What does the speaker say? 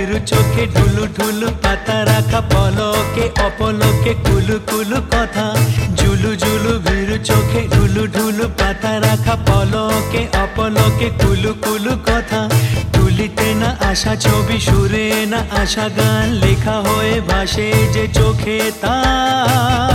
ভীরু চোখে ঢুলু ঢুলু পাতা রাখা পলকে অপলকে কুলু কুলু কথা। ঝুলু ঝুলু ভীরু চোখে ঢুলু ঢুলু পাতা রাখা পলকে অপলকে কুলু কুলু কথা। তুলিতে না আসা ছবি সুরে না আসা গান লেখা হয়ে ভাসে যে চোখে তা।